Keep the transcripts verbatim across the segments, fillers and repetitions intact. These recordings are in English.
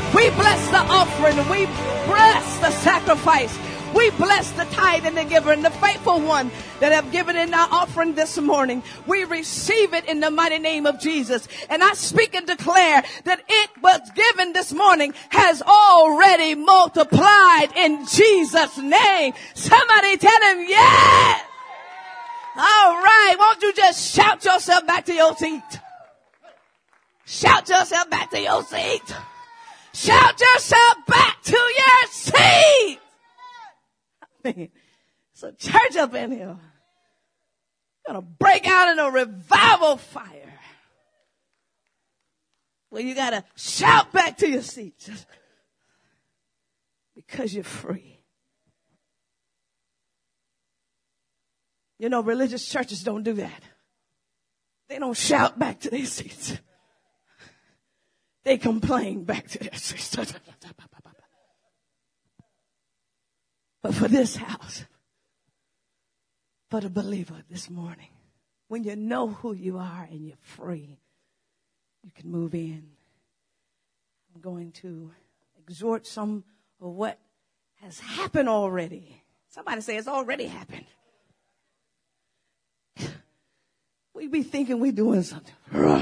We bless the offering. We bless the sacrifice. We bless the tithe and the giver and the faithful one that have given in our offering this morning. We receive it in the mighty name of Jesus. And I speak and declare that it was given this morning has already multiplied in Jesus' name. Somebody tell him yes. All right. Won't you just shout yourself back to your seat? Shout yourself back to your seat. Shout yourself back to your seat. It's a church up in here. Gonna break out in a revival fire. Well, you gotta shout back to your seat just because you're free. You know, religious churches don't do that. They don't shout back to their seats. They complain back to their seats. But for this house, for the believer this morning, when you know who you are and you're free, you can move in. I'm going to exhort some of what has happened already. Somebody say it's already happened. We be thinking we're doing something.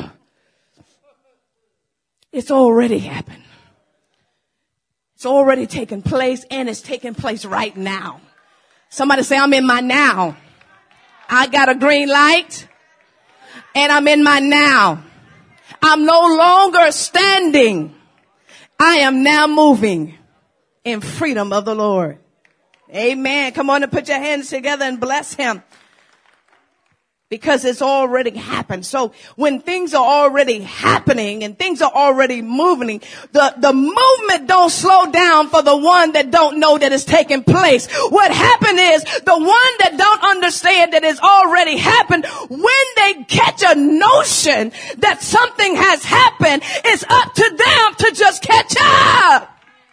It's already happened. It's already taken place, and it's taking place right now. Somebody say, I'm in my now. I got a green light, and I'm in my now. I'm no longer standing. I am now moving in freedom of the Lord. Amen. Come on and put your hands together and bless him. Because it's already happened. So when things are already happening and things are already moving, the, the movement don't slow down for the one that don't know that it's taking place. What happened is the one that don't understand that it's already happened, when they catch a notion that something has happened, it's up to them to just catch up.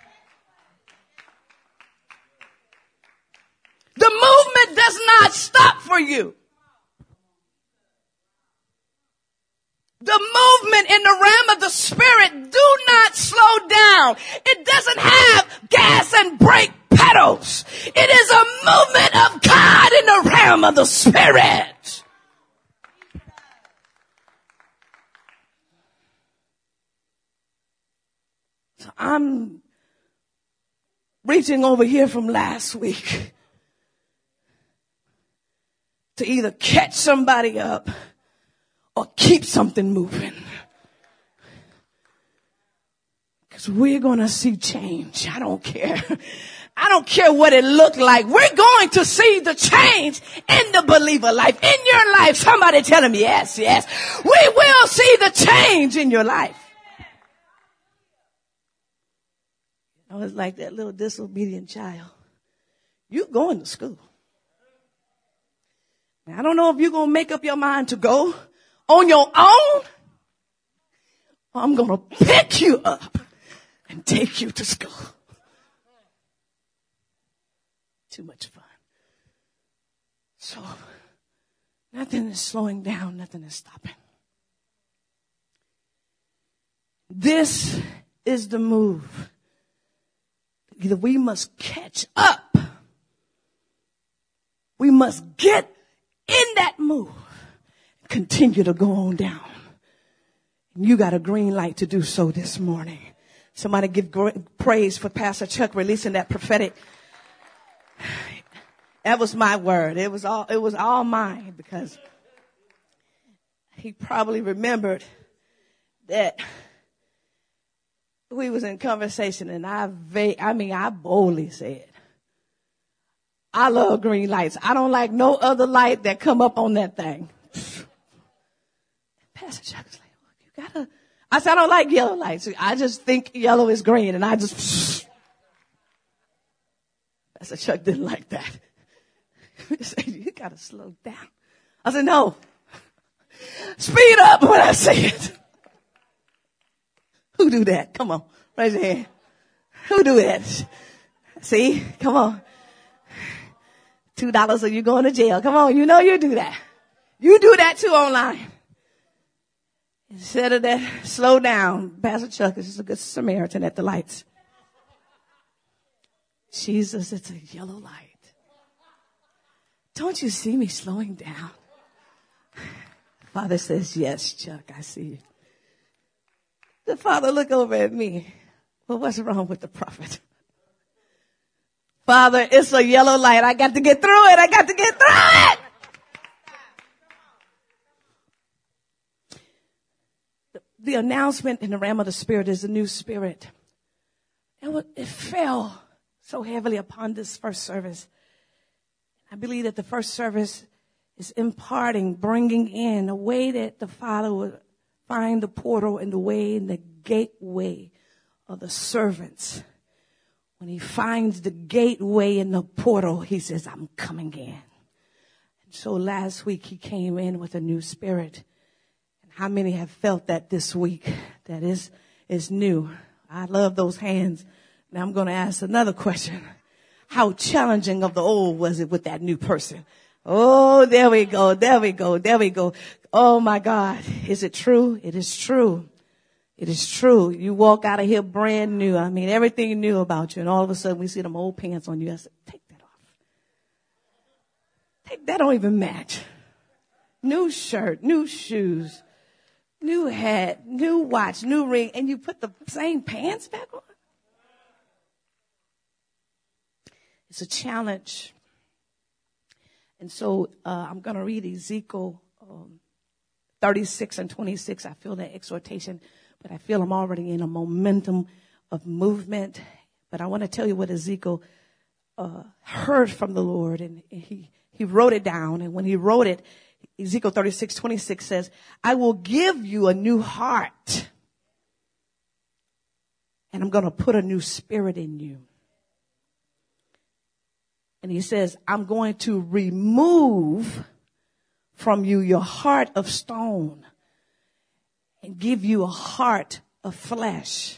The movement does not stop for you. The movement in the realm of the spirit do not slow down. It doesn't have gas and brake pedals. It is a movement of God in the realm of the spirit. So I'm reaching over here from last week to either catch somebody up or keep something moving. Because we're going to see change. I don't care. I don't care what it looked like. We're going to see the change in the believer life, in your life. Somebody tell him yes, yes. We will see the change in your life. I was like that little disobedient child. You going to school. Now, I don't know if you're going to make up your mind to go on your own, I'm going to pick you up and take you to school. Too much fun. So, nothing is slowing down. Nothing is stopping. This is the move. Either we must catch up. We must get in that move. Continue to go on down. And you got a green light to do so this morning. Somebody give great praise for Pastor Chuck releasing that prophetic. That was my word. It was all, it was all mine because he probably remembered that we was in conversation and I, va- I mean, I boldly said, I love green lights. I don't like no other light that come up on that thing. Pastor Chuck was like, well, you gotta, I said, I don't like yellow lights. I just think yellow is green. And I just, Pastor Chuck didn't like that. He said, you gotta slow down. I said, no, speed up when I say it. Who do that? Come on, raise your hand. Who do that? See, come on. Two dollars or you going to jail. Come on, you know you do that. You do that too online. Instead of that, slow down. Pastor Chuck is a good Samaritan at the lights. Jesus, it's a yellow light. Don't you see me slowing down? Father says, yes, Chuck, I see you. The Father looked over at me. Well, what's wrong with the prophet? Father, it's a yellow light. I got to get through it. I got to get through it. The, the announcement in the realm of the Spirit is a new spirit. It, was, it fell so heavily upon this first service. I believe that the first service is imparting, bringing in a way that the Father would find the portal and the way and the gateway of the servants. When he finds the gateway in the portal, he says, I'm coming in. And so last week he came in with a new spirit. And how many have felt that this week? That is, is new. I love those hands. Now I'm going to ask another question. How challenging of the old was it with that new person? Oh, there we go. There we go. There we go. Oh my God. Is it true? It is true. It is true. You walk out of here brand new. I mean, everything new about you. And all of a sudden we see them old pants on you. I said, take that off. Take that don't even match. New shirt, new shoes, new hat, new watch, new ring. And you put the same pants back on. It's a challenge. And so uh, I'm going to read Ezekiel um, thirty-six and twenty-six. I feel that exhortation, but I feel I'm already in a momentum of movement. But I want to tell you what Ezekiel uh, heard from the Lord, and he, he wrote it down. And when he wrote it, Ezekiel thirty-six, twenty-six says, I will give you a new heart, and I'm going to put a new spirit in you. And he says, I'm going to remove from you your heart of stone and give you a heart of flesh.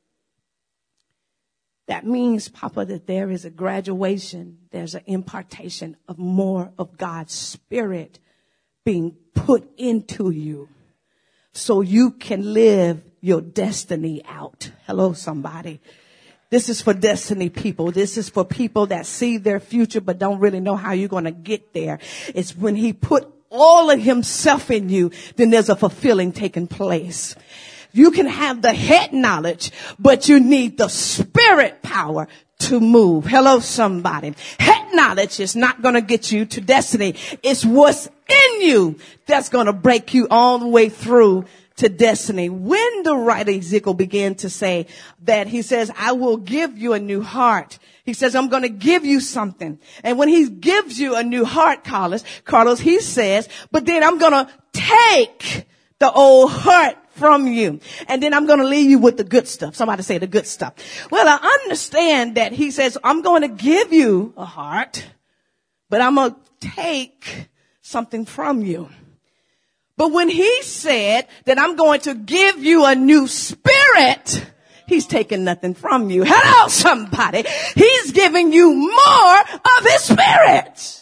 That means, Papa, that there is a graduation, there's an impartation of more of God's Spirit being put into you so you can live your destiny out. Hello, somebody. This is for destiny people. This is for people that see their future but don't really know how you're going to get there. It's when he put all of himself in you, then there's a fulfilling taking place. You can have the head knowledge, but you need the spirit power to move. Hello, somebody. Head knowledge is not going to get you to destiny. It's what's in you that's going to break you all the way through to destiny. When the writer Ezekiel began to say that, he says, I will give you a new heart. He says, I'm going to give you something. And when he gives you a new heart, Carlos, Carlos, he says, but then I'm going to take the old heart from you. And then I'm going to leave you with the good stuff. Somebody say the good stuff. Well, I understand that he says, I'm going to give you a heart, but I'm going to take something from you. But when he said that I'm going to give you a new spirit, he's taking nothing from you. Hello, somebody. He's giving you more of his spirit.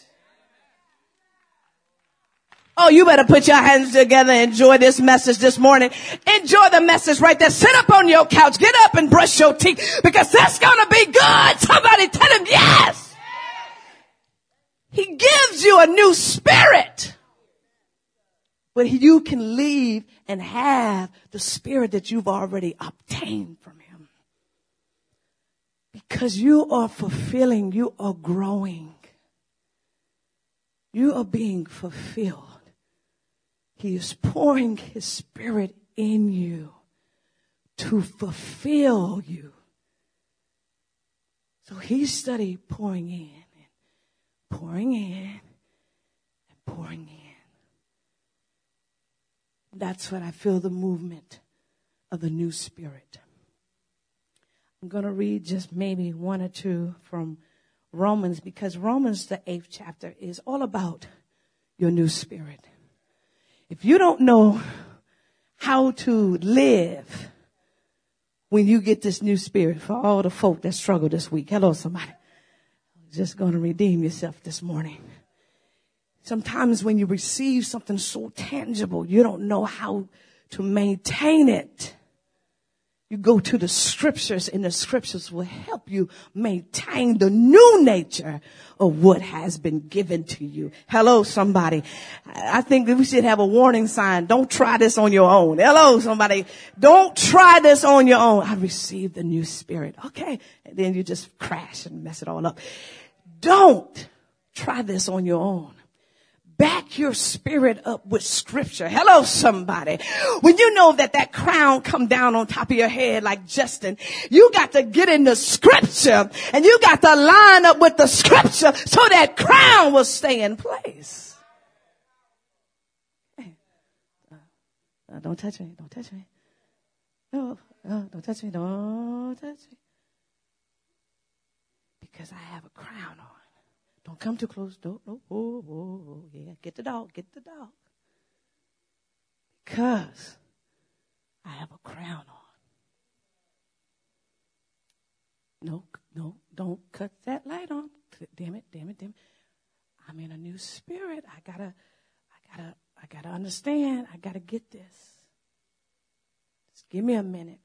Oh, you better put your hands together and enjoy this message this morning. Enjoy the message right there. Sit up on your couch. Get up and brush your teeth because that's going to be good. Somebody tell him yes. He gives you a new spirit. But you can leave and have the spirit that you've already obtained from him. Because you are fulfilling, you are growing. You are being fulfilled. He is pouring his spirit in you to fulfill you. So he studied pouring in and pouring in and pouring in. That's what I feel the movement of the new spirit. I'm going to read just maybe one or two from Romans, because Romans, the eighth chapter, is all about your new spirit. If you don't know how to live when you get this new spirit, for all the folk that struggle this week, hello, somebody. I'm just going to redeem yourself this morning. Sometimes when you receive something so tangible, you don't know how to maintain it, you go to the scriptures, and the scriptures will help you maintain the new nature of what has been given to you. Hello, somebody. I think that we should have a warning sign. Don't try this on your own. Hello, somebody. Don't try this on your own. I received the new spirit. Okay. And then you just crash and mess it all up. Don't try this on your own. Back your spirit up with scripture. Hello, somebody. When you know that that crown come down on top of your head like Justin, you got to get in the scripture, and you got to line up with the scripture so that crown will stay in place. Hey, uh, uh, don't touch me. Don't touch me. No, no, don't touch me. Don't touch me. Because I have a crown on. Don't come too close. Don't, no. Oh, oh, oh, yeah. Get the dog. Get the dog. Because I have a crown on. No, no, don't cut that light on. Damn it, damn it, damn it. I'm in a new spirit. I gotta, I gotta, I gotta understand. I gotta get this. Just give me a minute.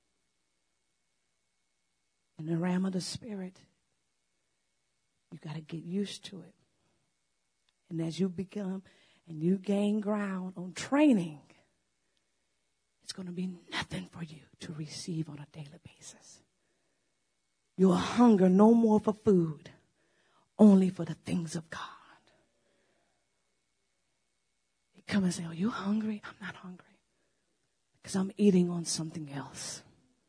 In the realm of the spirit, you got to get used to it. And as you become and you gain ground on training, it's going to be nothing for you to receive on a daily basis. You'll hunger no more for food, only for the things of God. You come and say, are you hungry? I'm not hungry because I'm eating on something else.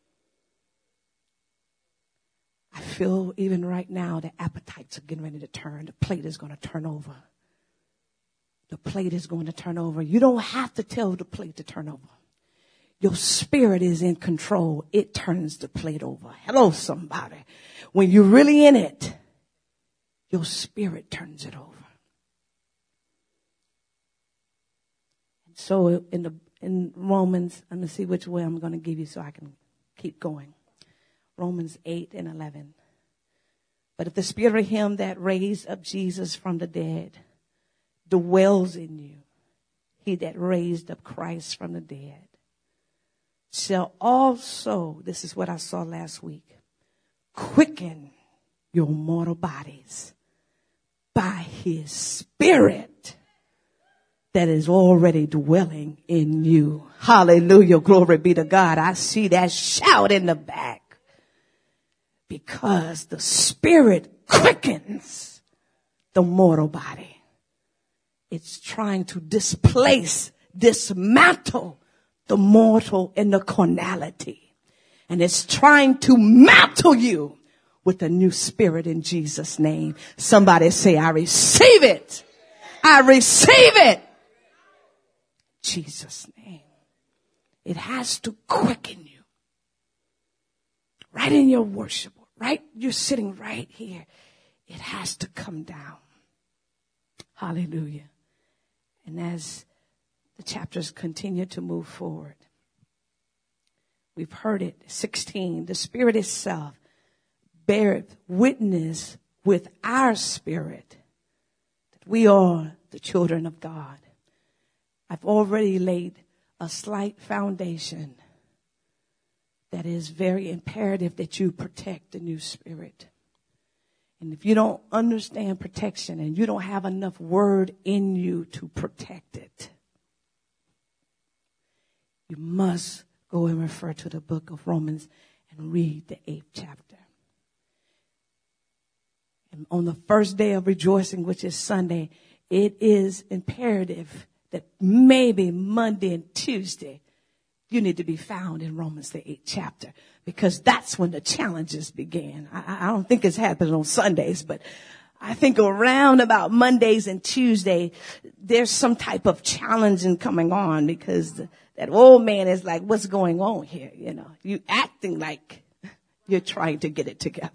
I feel even right now the appetites are getting ready to turn. The plate is going to turn over. The plate is going to turn over. You don't have to tell the plate to turn over. Your spirit is in control. It turns the plate over. Hello, somebody. When you're really in it, your spirit turns it over. And so in the in Romans, let me see which way I'm going to give you so I can keep going. Romans eight and eleven. But if the spirit of him that raised up Jesus from the dead dwells in you, he that raised up Christ from the dead shall also, this is what I saw last week, quicken your mortal bodies by his spirit that is already dwelling in you. Hallelujah. Glory be to God. I see that shout in the back. Because the spirit quickens the mortal body. It's trying to displace, dismantle the mortal and the carnality. And it's trying to mantle you with a new spirit in Jesus' name. Somebody say, I receive it. I receive it. Jesus' name. It has to quicken you. Right in your worship. Right, you're sitting right here. It has to come down. Hallelujah. And as the chapters continue to move forward, we've heard it. sixteen, the Spirit itself beareth witness with our spirit that we are the children of God. I've already laid a slight foundation that is very imperative that you protect the new spirit. And if you don't understand protection and you don't have enough word in you to protect it, you must go and refer to the book of Romans and read the eighth chapter. And on the first day of rejoicing, which is Sunday, it is imperative that maybe Monday and Tuesday you need to be found in Romans, the eighth chapter, because that's when the challenges began. I, I don't think it's happening on Sundays, but I think around about Mondays and Tuesday, there's some type of challenging coming on because the, that old man is like, what's going on here? You know, you acting like you're trying to get it together.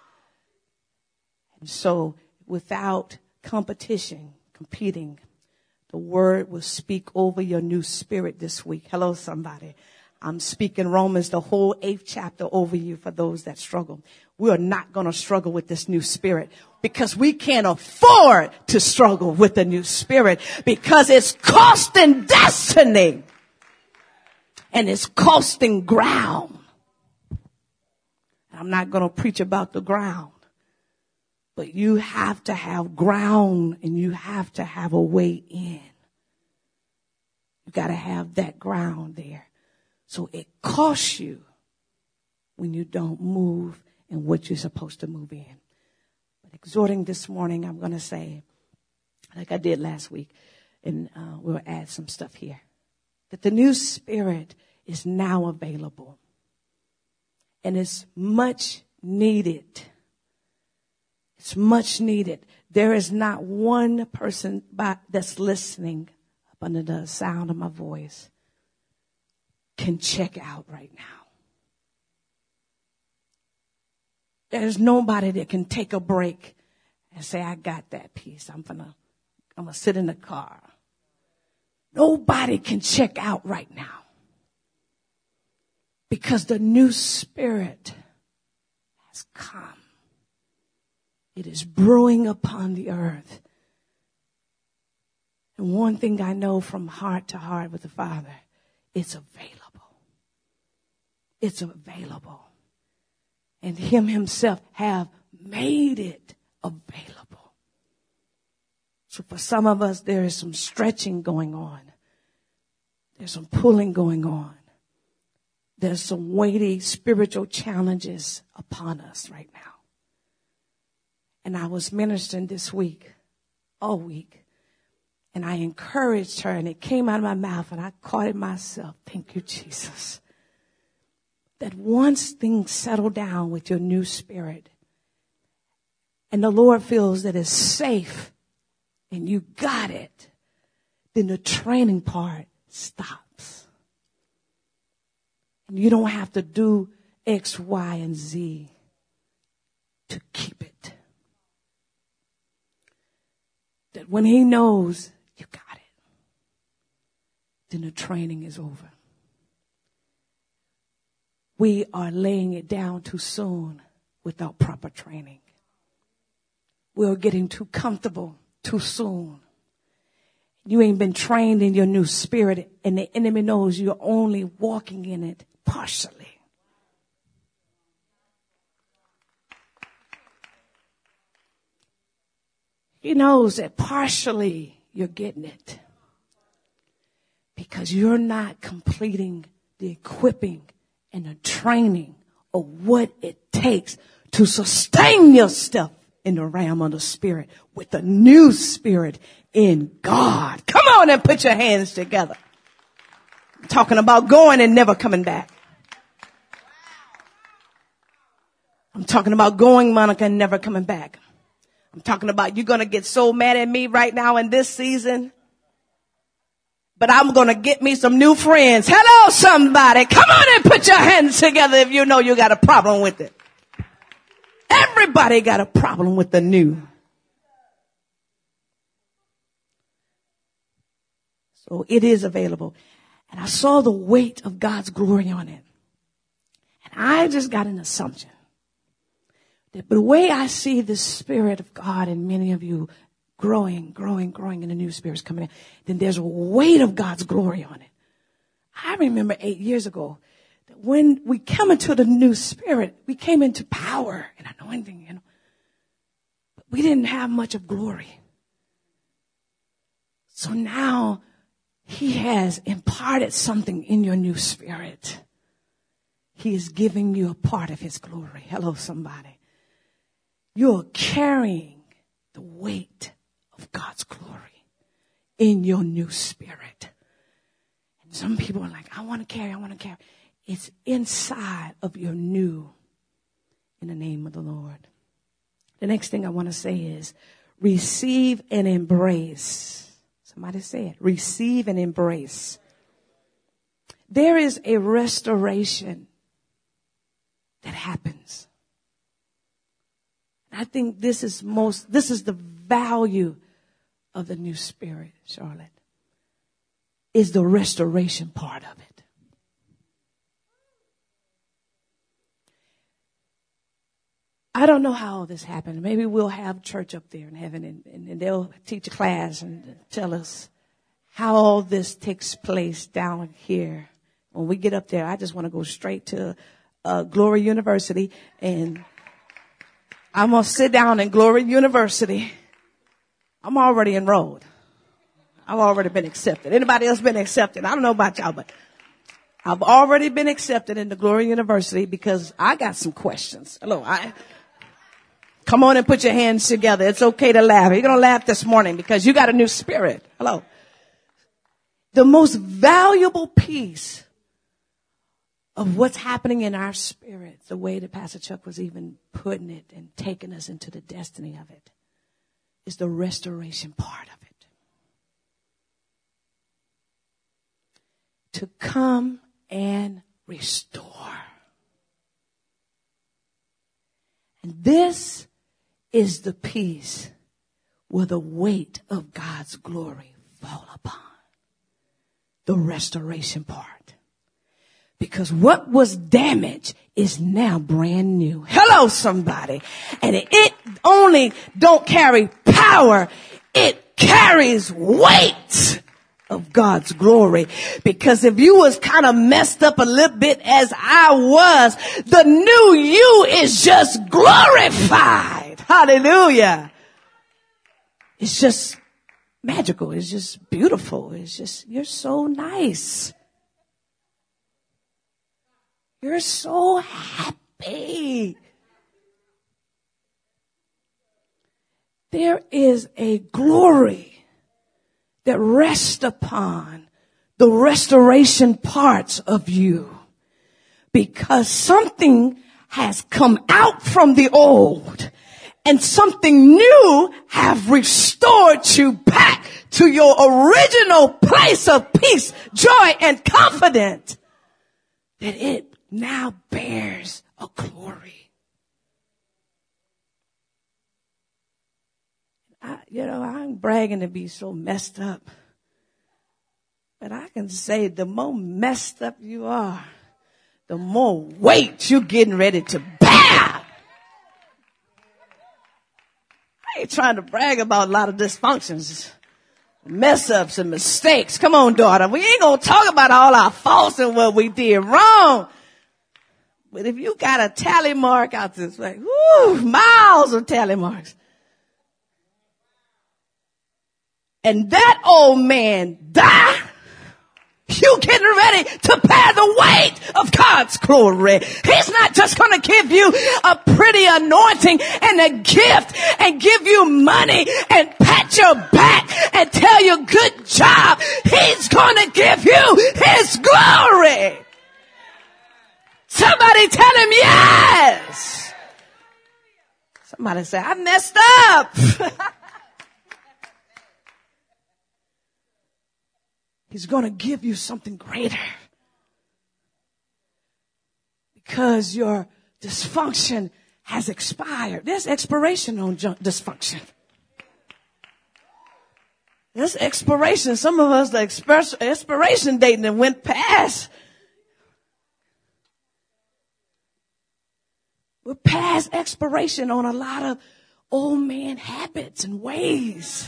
And so without competition, competing, the word will speak over your new spirit this week. Hello, somebody. I'm speaking Romans, the whole eighth chapter over you for those that struggle. We are not going to struggle with this new spirit because we can't afford to struggle with the new spirit because it's costing destiny. and it's costing ground. I'm not going to preach about the ground, but you have to have ground and you have to have a way in. You got to have that ground there. So it costs you when you don't move in what you're supposed to move in. But exhorting this morning, I'm going to say, like I did last week, and uh, we'll add some stuff here, that the new spirit is now available. And it's much needed. It's much needed. There is not one person by, that's listening up under the sound of my voice can check out right now. There's nobody that can take a break and say, I got that piece. I'm gonna, I'm gonna sit in the car. Nobody can check out right now. Because the new spirit has come. It is brewing upon the earth. And one thing I know from heart to heart with the Father, it's available. It's available. And him himself have made it available. So for some of us, there is some stretching going on. There's some pulling going on. There's some weighty spiritual challenges upon us right now. And I was ministering this week, all week, and I encouraged her, and it came out of my mouth, and I caught it myself. Thank you, Jesus. That once things settle down with your new spirit, and the Lord feels that it's safe, and you got it, then the training part stops. And you don't have to do X, Y, and Z to keep it. That when he knows you got it, then the training is over. We are laying it down too soon without proper training. We're getting too comfortable too soon. You ain't been trained in your new spirit, and the enemy knows you're only walking in it partially. He knows that partially you're getting it because you're not completing the equipping and the training of what it takes to sustain yourself in the realm of the spirit with the new spirit in God. Come on and put your hands together. I'm talking about going and never coming back. I'm talking about going, Monica, and never coming back. I'm talking about you're going to get so mad at me right now in this season, but I'm going to get me some new friends. Hello, somebody. Come on and put your hands together if you know you got a problem with it. Everybody got a problem with the new. So it is available. And I saw the weight of God's glory on it. And I just got an assumption. That the way I see the Spirit of God in many of you growing, growing, growing, and the new Spirit's coming in, then there's a weight of God's glory on it. I remember eight years ago that when we come into the new Spirit, we came into power and anointing, you know, but we didn't have much of glory. So now he has imparted something in your new spirit. He is giving you a part of his glory. Hello, somebody. You're carrying the weight of God's glory in your new spirit. And some people are like, I want to carry, I want to carry. It's inside of your new, in the name of the Lord. The next thing I want to say is receive and embrace. Somebody say it. Receive and embrace. There is a restoration that happens. I think this is most, this is the value of the new spirit, Charlotte, is the restoration part of it. I don't know how all this happened. Maybe we'll have church up there in heaven and, and, and they'll teach a class and tell us how all this takes place down here When we get up there, I just want to go straight to uh, Glory University, and I'm going to sit down in Glory University. I'm already enrolled. I've already been accepted. Anybody else been accepted? I don't know about y'all, but I've already been accepted into Glory University because I got some questions. Hello. I, come on and put your hands together. It's okay to laugh. You're going to laugh this morning because you got a new spirit. Hello. The most valuable piece of what's happening in our spirits, the way that Pastor Chuck was even putting it and taking us into the destiny of it, is the restoration part of it. To come and restore. And this is the piece where the weight of God's glory fall upon. The restoration part. Because what was damaged is now brand new. Hello, somebody. And it only don't carry power. It carries weight of God's glory. Because if you was kind of messed up a little bit as I was, the new you is just glorified. Hallelujah. It's just magical. It's just beautiful. It's just, you're so nice. You're so happy. There is a glory that rests upon the restoration parts of you, because something has come out from the old and something new have restored you back to your original place of peace, joy, and confidence, that it now bears a glory. I, you know, I'm bragging to be so messed up. But I can say the more messed up you are, the more weight you're getting ready to bear. I ain't trying to brag about a lot of dysfunctions, mess ups and mistakes. Come on, daughter. We ain't going to talk about all our faults and what we did wrong. But if you got a tally mark out this way, whoo, miles of tally marks. And that old man die, you getting ready to bear the weight of God's glory. He's not just going to give you a pretty anointing and a gift and give you money and pat your back and tell you good job. He's going to give you his glory. Somebody tell him yes. Somebody say, I messed up. He's going to give you something greater. Because your dysfunction has expired. There's expiration on dysfunction. There's expiration. Some of us, the expiration date that went past. We're past expiration on a lot of old man habits and ways.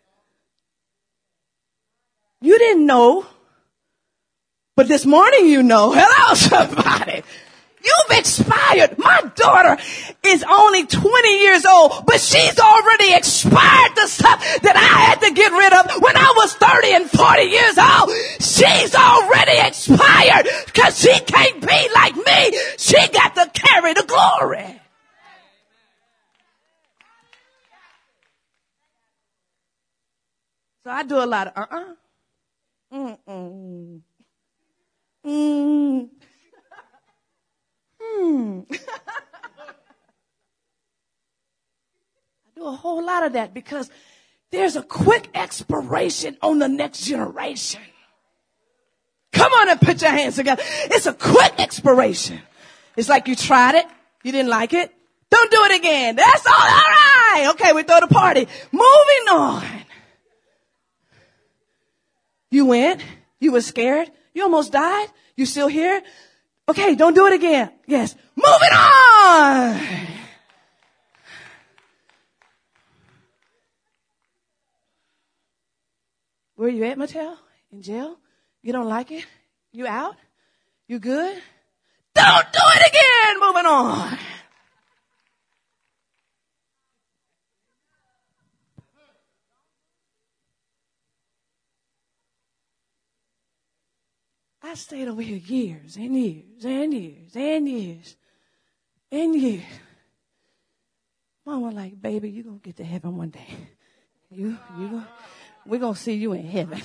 You didn't know, but this morning you know. Hello, somebody. You've expired. My daughter is only twenty years old, but she's already expired the stuff that I had to get rid of when I was thirty and forty years old. She's already expired because she can't be like me. She got to carry the glory. So I do a lot of uh-uh. Mm-mm. Mm. Hmm. I do a whole lot of that because there's a quick expiration on the next generation. Come on and put your hands together. It's a quick expiration. It's like you tried it. You didn't like it. Don't do it again. That's all. All right. Okay, we throw the party. Moving on. You went. You were scared. You almost died. You still here? Okay, don't do it again. Yes. Moving on. Where you at, Mattel? In jail? You don't like it? You out? You good? Don't do it again. Moving on. I stayed over here years and years and years and years and years. Mama like, baby, you're going to get to heaven one day. You, you gonna, we're going to see you in heaven.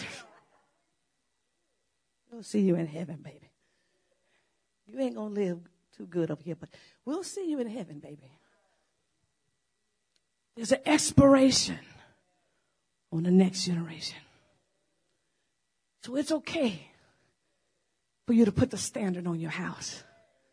We'll see you in heaven, baby. You ain't going to live too good up here, but we'll see you in heaven, baby. There's an expiration on the next generation. So it's okay for you to put the standard on your house.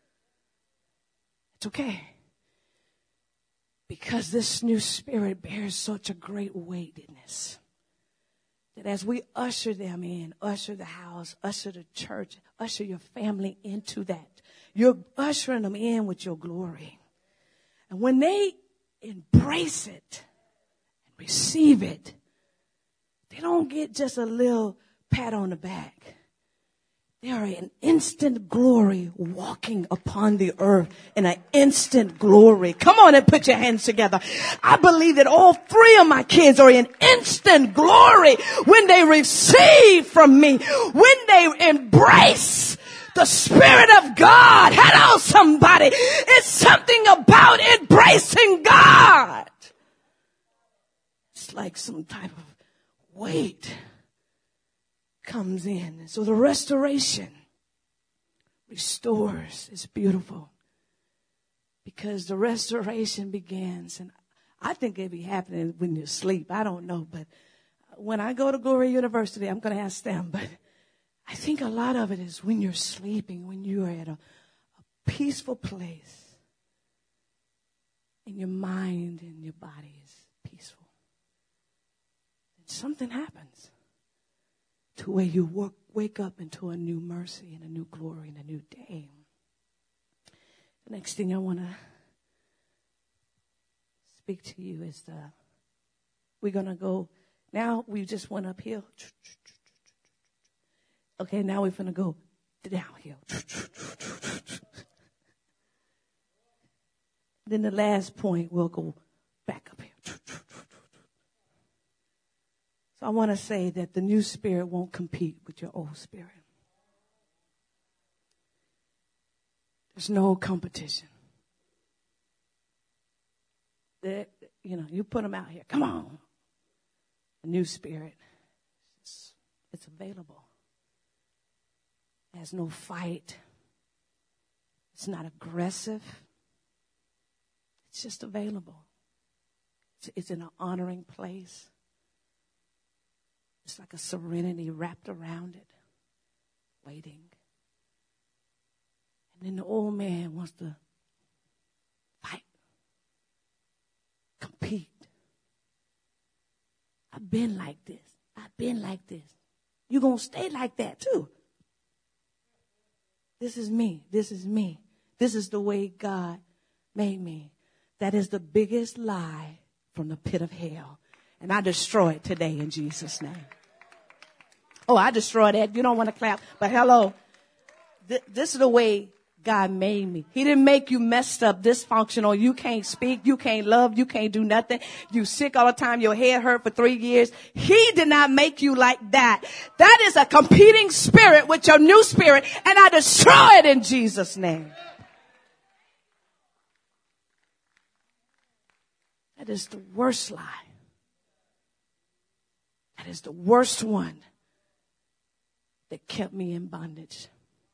It's okay. Because this new spirit bears such a great weightiness that as we usher them in, usher the house, usher the church, usher your family into that, you're ushering them in with your glory. And when they embrace it and receive it, they don't get just a little pat on the back. They are in instant glory walking upon the earth in an instant glory. Come on and put your hands together. I believe that all three of my kids are in instant glory when they receive from me, when they embrace the Spirit of God. Hello, somebody. It's something about embracing God. It's like some type of weight comes in. So the restoration restores. It's beautiful because the restoration begins. And I think it be happening when you sleep. I don't know. But when I go to Glory University, I'm going to ask them. But I think a lot of it is when you're sleeping, when you are at a, a peaceful place and your mind and your body is peaceful. And something happens to where you work, wake up into a new mercy and a new glory and a new day. The next thing I want to speak to you is the, we're going to go, now we just went uphill. Okay, now we're going to go downhill. Then the last point, we'll go back up here. So I want to say that the new spirit won't compete with your old spirit. There's no competition. That, you know, you put them out here. Come on. The new spirit, it's, it's available. It has no fight. It's not aggressive. It's just available. It's, it's in an honoring place. It's like a serenity wrapped around it, waiting. And then the old man wants to fight, compete. I've been like this. I've been like this. You're going to stay like that too. This is me. This is me. This is the way God made me. That is the biggest lie from the pit of hell. And I destroy it today in Jesus' name. Oh, I destroyed that. You don't want to clap. But hello, Th- this is the way God made me. He didn't make you messed up, dysfunctional. You can't speak. You can't love. You can't do nothing. You sick all the time. Your head hurt for three years. He did not make you like that. That is a competing spirit with your new spirit. And I destroy it in Jesus' name. That is the worst lie. That is the worst one that kept me in bondage.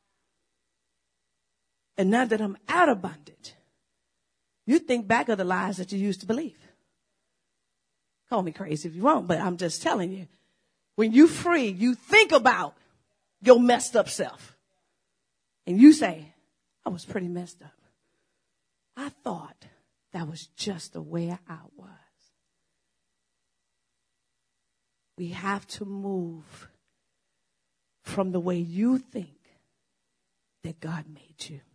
And now that I'm out of bondage, you think back of the lies that you used to believe. Call me crazy if you want, but I'm just telling you. When you free, you think about your messed up self. And you say, I was pretty messed up. I thought that was just the way I was. We have to move from the way you think that God made you.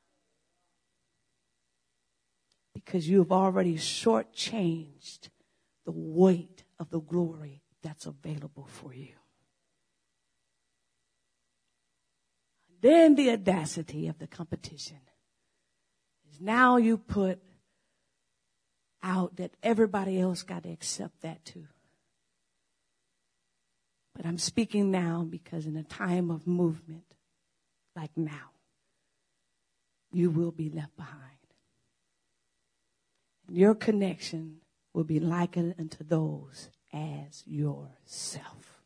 Because you have already shortchanged the weight of the glory that's available for you. Then the audacity of the competition is now you put out that everybody else got to accept that too. But I'm speaking now because in a time of movement like now, you will be left behind. Your connection will be likened unto those as yourself.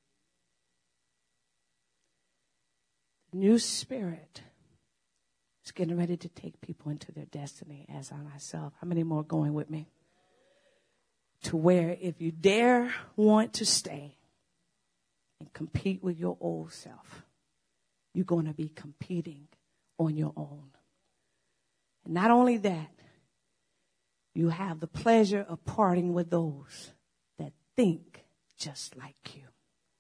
The new spirit is getting ready to take people into their destiny as I myself. How many more going with me? To where if you dare want to stay and compete with your old self, you're going to be competing on your own. And not only that, you have the pleasure of parting with those that think just like you.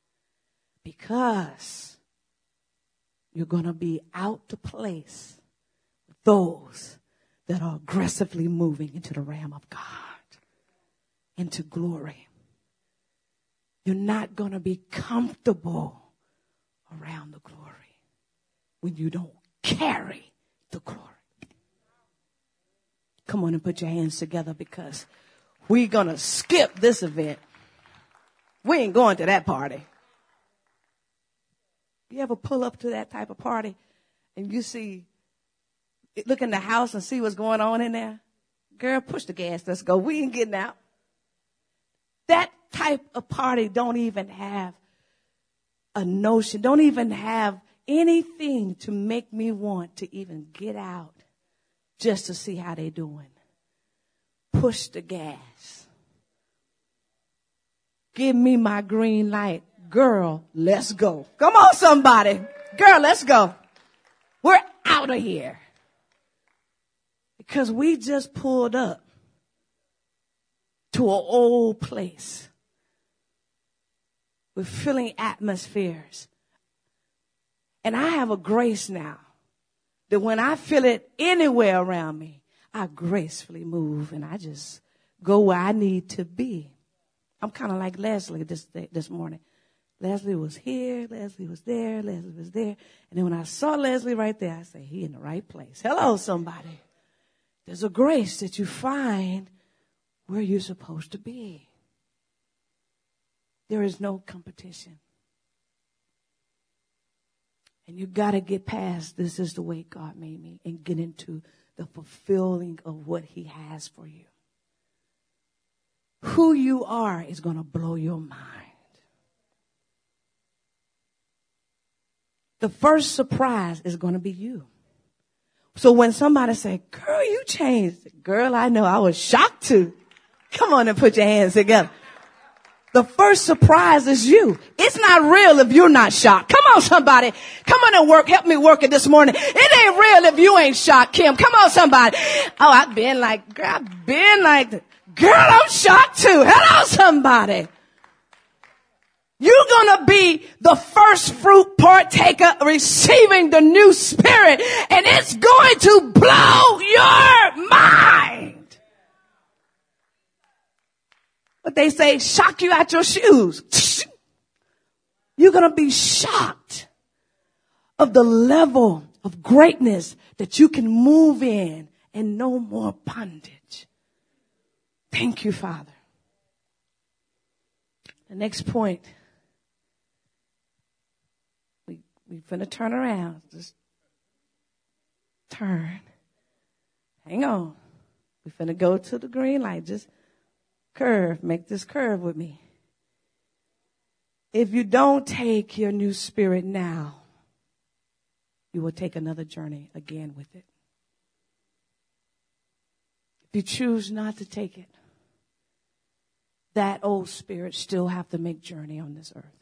Because you're going to be out to place with those that are aggressively moving into the realm of God, into glory. You're not going to be comfortable around the glory when you don't carry the glory. Come on and put your hands together because we're going to skip this event. We ain't going to that party. You ever pull up to that type of party and you see, look in the house and see what's going on in there? Girl, push the gas. Let's go. We ain't getting out. That type of party don't even have a notion, don't even have anything to make me want to even get out just to see how they doing. Push the gas. Give me my green light. Girl, let's go. Come on, somebody. Girl, let's go. We're out of here. Because we just pulled up to an old place with filling atmospheres. And I have a grace now that when I feel it anywhere around me, I gracefully move and I just go where I need to be. I'm kind of like Leslie this this morning. Leslie was here, Leslie was there, Leslie was there. And then when I saw Leslie right there, I said, he in the right place. Hello, somebody. There's a grace that you find where you're supposed to be. There is no competition. And you got to get past this is the way God made me and get into the fulfilling of what he has for you. Who you are is going to blow your mind. The first surprise is going to be you. So when somebody say, girl, you changed. Girl, I know. I was shocked too. Come on and put your hands together. The first surprise is you. It's not real if you're not shocked. Come on, somebody. Come on and work. Help me work it this morning. It ain't real if you ain't shocked, Kim. Come on, somebody. Oh, I've been like, girl, I've been like, girl, I'm shocked too. Hello, somebody. You're going to be the first fruit partaker receiving the new spirit, and it's going to blow your mind. But they say, shock you out your shoes. You're going to be shocked of the level of greatness that you can move in and no more bondage. Thank you, Father. The next point. We, we finna turn around. Just turn. Hang on. We finna go to the green light. Just curve. Make this curve with me. If you don't take your new spirit now, you will take another journey again with it. If you choose not to take it, that old spirit still have to make journey on this earth.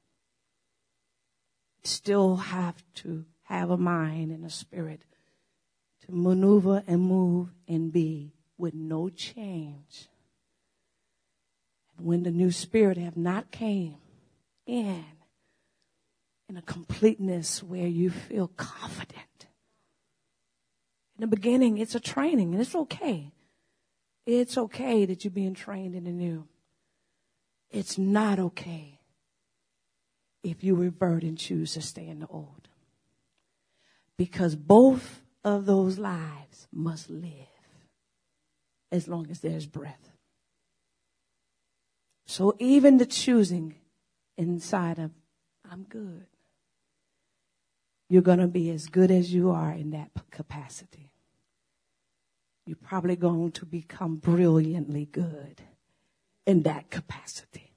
Still have to have a mind and a spirit to maneuver and move and be with no change. And when the new spirit have not came in, in a completeness where you feel confident. In the beginning, it's a training, and it's okay. It's okay that you're being trained in the new. It's not okay if you revert and choose to stay in the old. Because both of those lives must live as long as there's breath. So even the choosing inside of, I'm good, you're going to be as good as you are in that capacity. You're probably going to become brilliantly good in that capacity.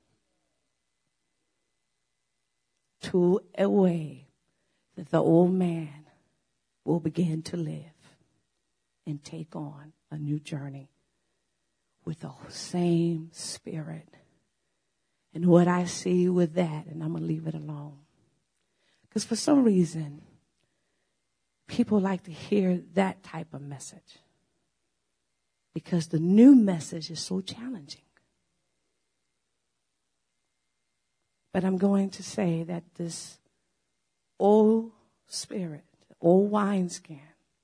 To a way that the old man will begin to live and take on a new journey with the same spirit. And what I see with that, and I'm going to leave it alone. Because for some reason, people like to hear that type of message. Because the new message is so challenging. But I'm going to say that this old spirit, old wineskin,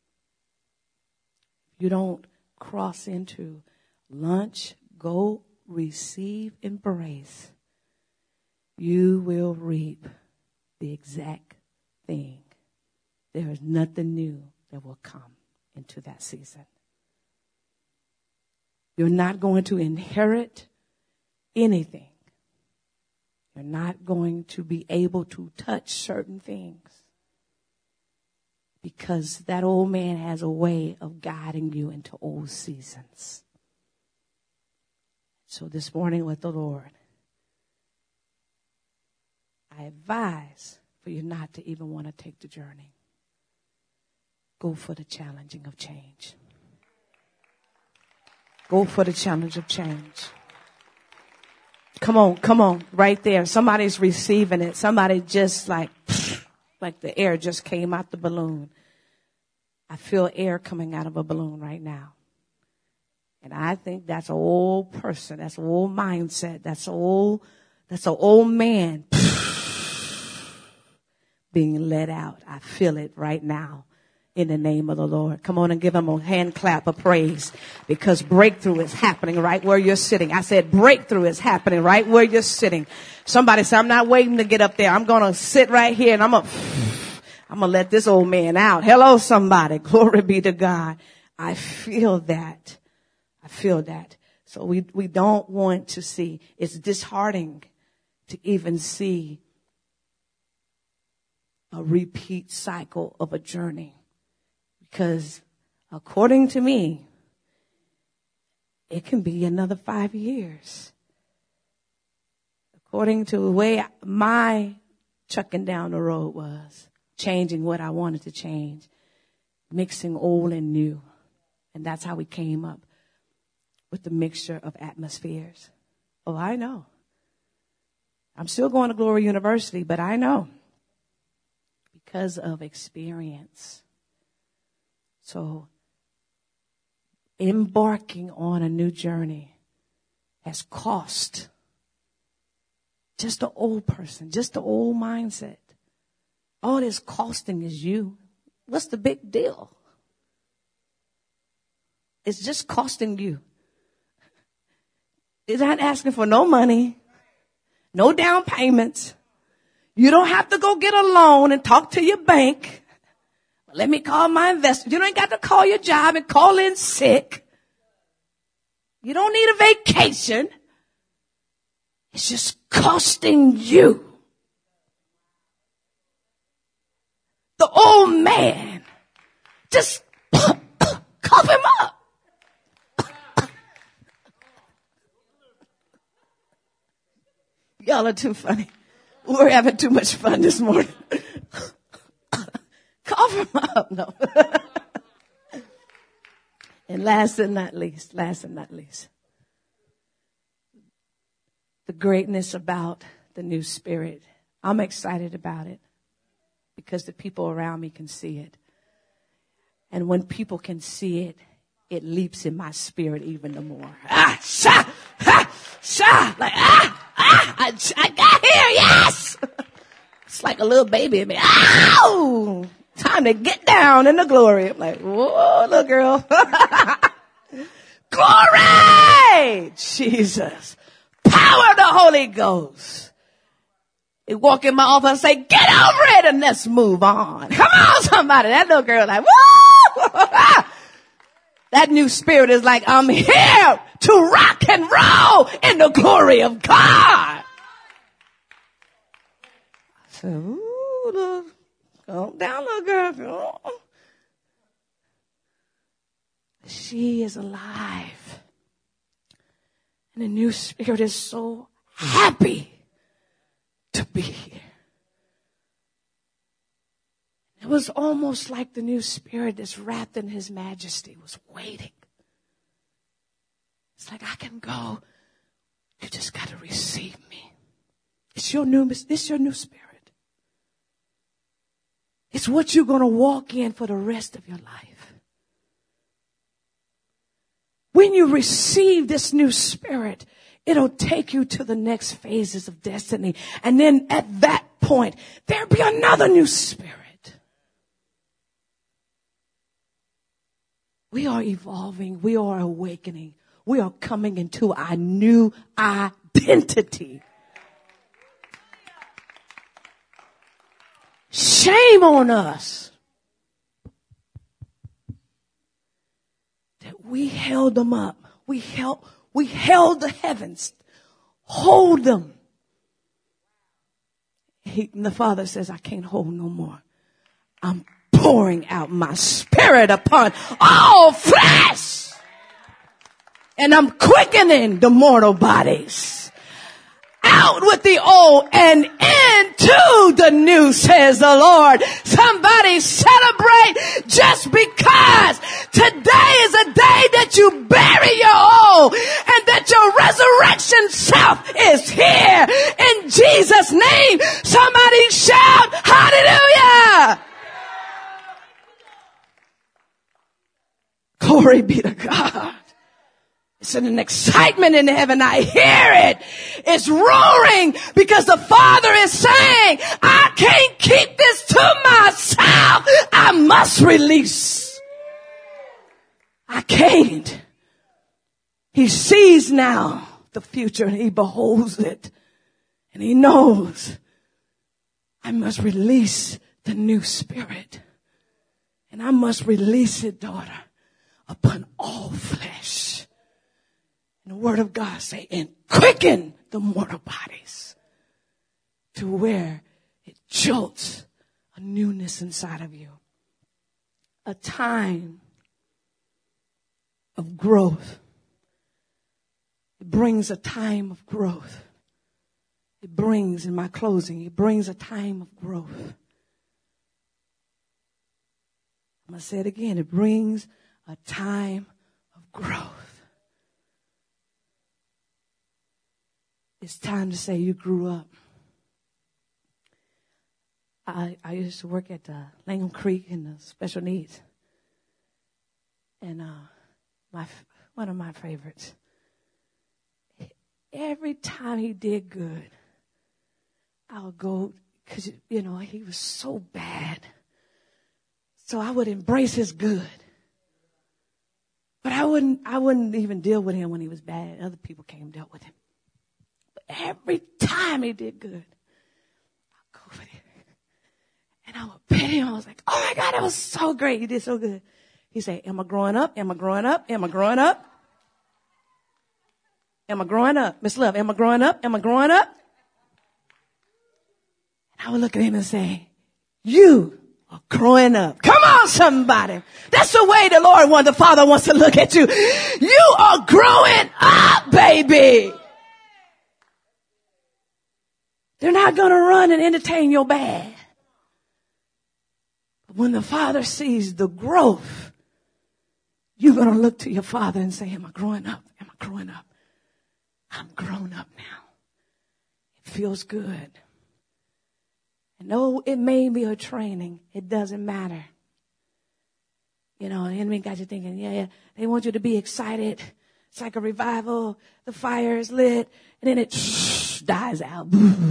you don't cross into lunch, go receive, embrace, you will reap the exact thing. There is nothing new that will come into that season. You're not going to inherit anything. You're not going to be able to touch certain things because that old man has a way of guiding you into old seasons. So this morning with the Lord, I advise for you not to even want to take the journey. Go for the challenging of change. Go for the challenge of change. Come on, come on, right there. Somebody's receiving it. Somebody just like, like the air just came out the balloon. I feel air coming out of a balloon right now. And I think that's an old person. That's an old mindset. That's an old, that's an old man being let out. I feel it right now. In the name of the Lord. Come on and give him a hand clap of praise because breakthrough is happening right where you're sitting. I said breakthrough is happening right where you're sitting. Somebody said, I'm not waiting to get up there. I'm going to sit right here and I'm going to, I'm going to let this old man out. Hello, somebody. Glory be to God. I feel that. I feel that. So we, we don't want to see. It's disheartening to even see a repeat cycle of a journey. Because according to me, it can be another five years. According to the way my chucking down the road was, changing what I wanted to change, mixing old and new. And that's how we came up with the mixture of atmospheres. Oh, I know. I'm still going to Glory University, but I know because of experience. So, embarking on a new journey has cost just the old person, just the old mindset. All this costing is you. What's the big deal? It's just costing you. It's not asking for no money, no down payments. You don't have to go get a loan and talk to your bank. Let me call my investor. You ain't got to call your job and call in sick. You don't need a vacation. It's just costing you. The old man, just cough him up. Y'all are too funny. We're having too much fun this morning. Cough him up. No. And last and not least, last and not least, the greatness about the new spirit. I'm excited about it because the people around me can see it. And when people can see it, it leaps in my spirit even the more. Ah, sha, ha, sha, like, ah, ah, I, I got here, yes! It's like a little baby in me. Ow! Time to get down in the glory. I'm like, whoa, little girl. Glory! Jesus. Power of the Holy Ghost. He walk in my office and say, get over it and let's move on. Come on, somebody. That little girl like, woo! That new spirit is like, I'm here to rock and roll in the glory of God. I said, ooh, look, calm down, little girl. She is alive. And the new spirit is so happy to be here. It was almost like the new spirit that's wrapped in his majesty was waiting. It's like, I can go. You just got to receive me. It's your new, it's your new spirit. It's what you're going to walk in for the rest of your life. When you receive this new spirit, it'll take you to the next phases of destiny. And then at that point, there'll be another new spirit. We are evolving. We are awakening. We are coming into our new identity. Shame on us that we held them up. We held, we held the heavens. Hold them. He, the Father says, I can't hold no more. I'm pouring out my spirit upon all flesh. And I'm quickening the mortal bodies. Out with the old and into the new, says the Lord. Somebody celebrate just because today is a day that you bury your old and that your resurrection self is here. In Jesus' name, somebody shout hallelujah. Glory be to God. It's an excitement in heaven. I hear it. It's roaring because the Father is saying, I can't keep this to myself. I must release. I can't. He sees now the future and he beholds it. And he knows I must release the new spirit. And I must release it, daughter, upon all flesh. And the word of God say, and quicken the mortal bodies to where it jolts a newness inside of you. A time of growth. It brings a time of growth. It brings, in my closing, it brings a time of growth. I'm going to say it again. It brings a time of growth. It's time to say you grew up. I, I used to work at uh, Langham Creek in the special needs. And uh, my one of my favorites. Every time he did good, I would go, because, you know, he was so bad. So I would embrace his good. But I wouldn't, I wouldn't even deal with him when he was bad. Other people came and dealt with him. But every time he did good, I'd go over there. And I would pet him. I was like, oh my God, that was so great. You did so good. He said, am I growing up? Am I growing up? Am I growing up? Am I growing up? Miss Love, am I growing up? Am I growing up? And I would look at him and say, you are growing up. Come on, somebody. That's the way the Lord wants, the Father wants to look at you. You are growing up, baby. They're not going to run and entertain your bad. But when the Father sees the growth, you're going to look to your Father and say, am I growing up? Am I growing up? I'm grown up now. It feels good. And though it may be a training, it doesn't matter. You know, the enemy got you thinking, yeah, yeah, they want you to be excited. It's like a revival. The fire is lit. And then it shh, dies out.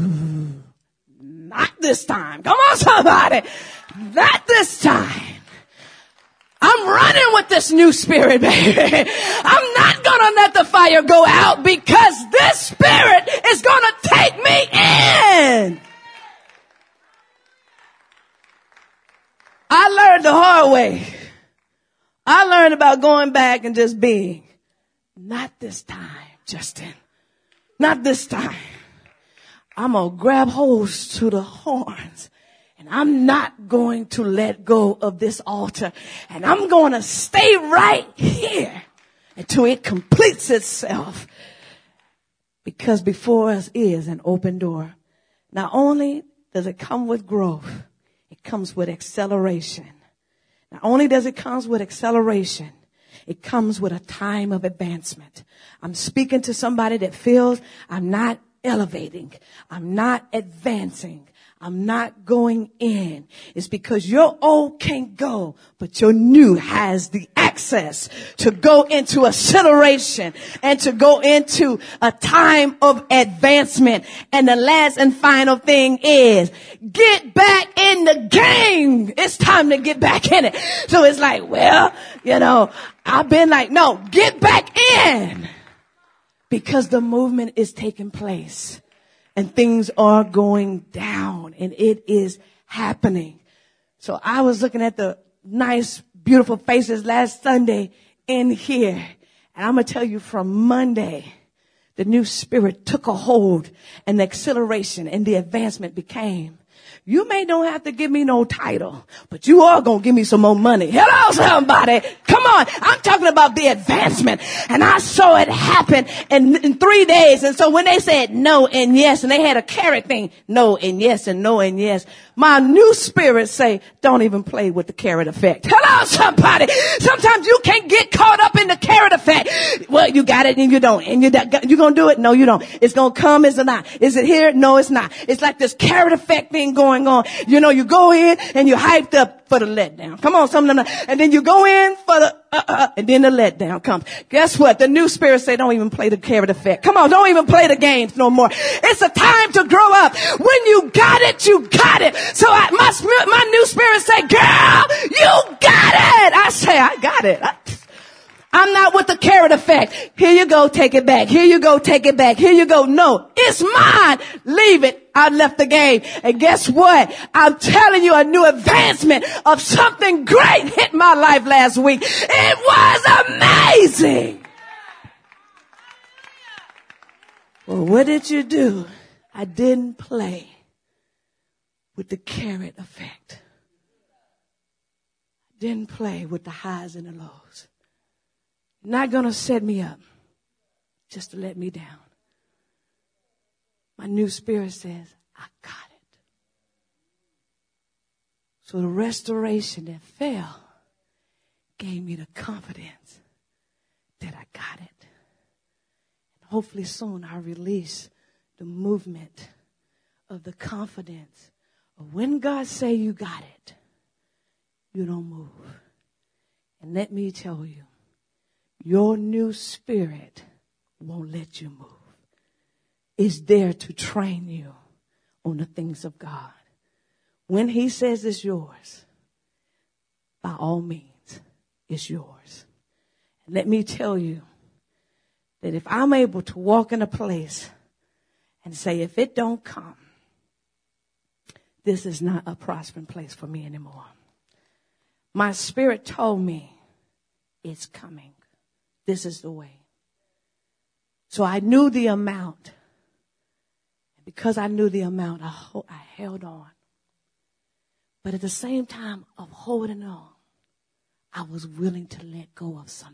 Not this time. Come on, somebody. Not this time. I'm running with this new spirit, baby. I'm not going to let the fire go out because this spirit is going to take me in. learned the hard way. I learned about going back and just being. Not this time, Justin. Not this time. I'm going to grab holds to the horns. And I'm not going to let go of this altar. And I'm going to stay right here until it completes itself. Because before us is an open door. Not only does it come with growth, it comes with acceleration. Not only does it come with acceleration, it comes with a time of advancement. I'm speaking to somebody that feels I'm not elevating. I'm not advancing. I'm not going in. It's because your old can't go, but your new has the access to go into acceleration and to go into a time of advancement. And the last and final thing is get back in the game. It's time to get back in it. So it's like, well, you know, I've been like, no, get back in because the movement is taking place. And things are going down and it is happening. So I was looking at the nice, beautiful faces last Sunday in here. And I'm going to tell you from Monday, the new spirit took a hold and the acceleration and the advancement became. You may don't have to give me no title, but you are going to give me some more money. Hello, somebody. Come on. I'm talking about the advancement. And I saw it happen in, in three days. And so when they said no and yes, and they had a carrot thing, no and yes and no and yes, my new spirit say, don't even play with the carrot effect. Hello, somebody. Sometimes you can't get caught up in the carrot effect. Well, you got it and you don't. And you you going to do it? No, you don't. It's going to come, is it not? Is it here? No, it's not. It's like this carrot effect thing going on. You know, you go in and you're hyped up for the letdown. Come on, some of them. And then you go in for the, uh, uh, and then the letdown comes. Guess what? The new spirit say, don't even play the carrot effect. Come on, don't even play the games no more. It's a time to grow up. When you got it, you got it. So I, my, my new spirit say, girl, you got it. I say, I got it. I, I'm not with the carrot effect. Here you go, take it back. Here you go, take it back. Here you go. No, it's mine. Leave it. I left the game. And guess what? I'm telling you, a new advancement of something great hit my life last week. It was amazing. Well, what did you do? I didn't play with the carrot effect. I didn't play with the highs and the lows. Not going to set me up just to let me down. My new spirit says, I got it. So the restoration that fell gave me the confidence that I got it. And hopefully soon I'll release the movement of the confidence of when God say you got it, you don't move. And let me tell you, your new spirit won't let you move. It's there to train you on the things of God. When he says it's yours, by all means, it's yours. And let me tell you that if I'm able to walk in a place and say, if it don't come, this is not a prospering place for me anymore. My spirit told me it's coming. This is the way. So I knew the amount. And because I knew the amount, I, ho- I held on. But at the same time of holding on, I was willing to let go of something.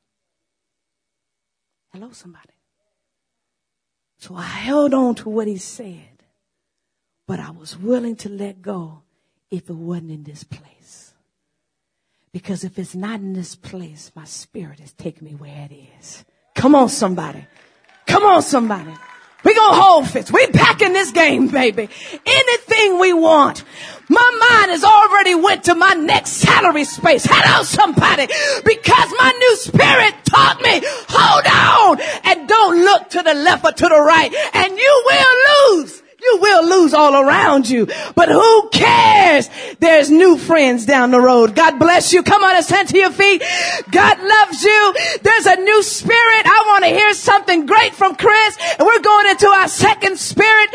Hello, somebody. So I held on to what he said, but I was willing to let go if it wasn't in this place. Because if it's not in this place, my spirit is taking me where it is. Come on, somebody. Come on, somebody. We're going to hold fist. We're back in this game, baby. Anything we want. My mind has already went to my next salary space. Hello, somebody. Because my new spirit taught me, hold on and don't look to the left or to the right. And you will lose. You You will lose all around you, but who cares? There's new friends down the road. God bless you. Come on and stand to your feet. God loves you. There's a new spirit. I want to hear something great from Chris, and we're going into our second spirit,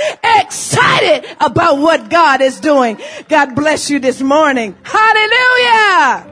excited about what God is doing. God bless you this morning. Hallelujah.